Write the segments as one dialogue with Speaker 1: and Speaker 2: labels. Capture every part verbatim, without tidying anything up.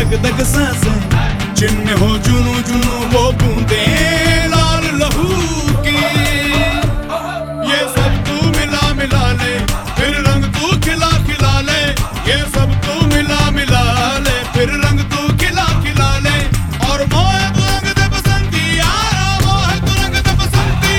Speaker 1: दग दग सांसें, जिनमें हो जुनू जुनू वो बूंदे लाल लहू की। ये सब तू मिला मिला ले, फिर रंग तू खिला खिला ले। ये सब तू मिला मिला ले, फिर रंग तू खिला खिला ले। और मोहे तू रंग दे बसंती यारा, मोहे तू रंग दे बसंती।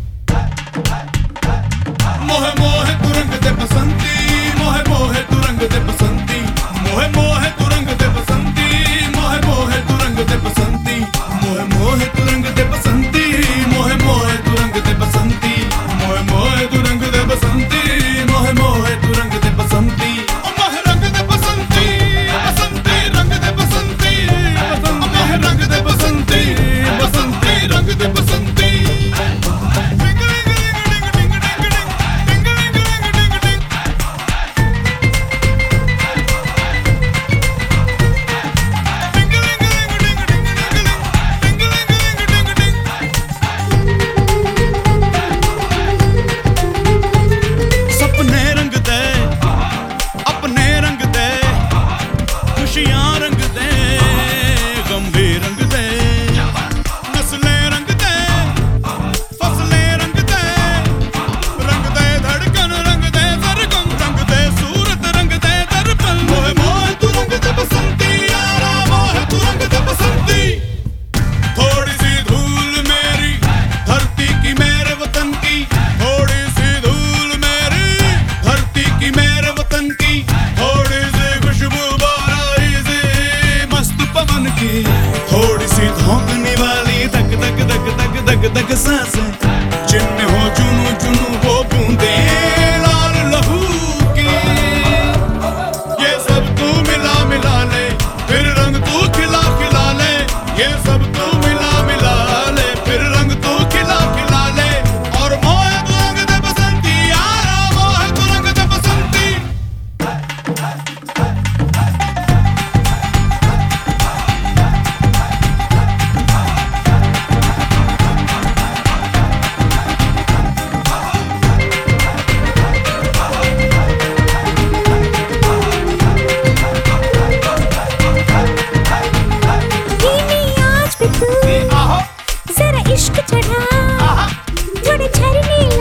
Speaker 1: मोहे मोहे तू रंग दे बसंती, मोहे मोहे तू रंग दे बसंती। मोहे मोहे तू रंग दे बसंती, मोहे मोहे तू रंग दे बसंती। मोहे मोहे तू रंग दे बसंती, मोहे मोहे तू रंग दे बसंती। मोहे मोहे तू रंग दे बसंती, मोहे मोहे तू रंग दे बसंती। मोहे रंग दे बसंती, बसंती रंग दे बसंती। मोहे रंग दे बसंती, बसंती रंग दे बसंती। थोड़ी सी धोंकने वाली दग दग दग दग दग दग सांसें, जिनमें हो जुनू जुनू वो बूंदे लाल लहू की। ये सब तू मिला मिला ले, फिर रंग तू खिला खिला ले। ये सब तू मिला मिला ले, फिर रंग तू खिला खिला ले। और मोहे तू रंग दे बसंती यारा, मोहे तू रंग दे बसंती।
Speaker 2: जरा इश्क चढ़ा, थोड़े झरने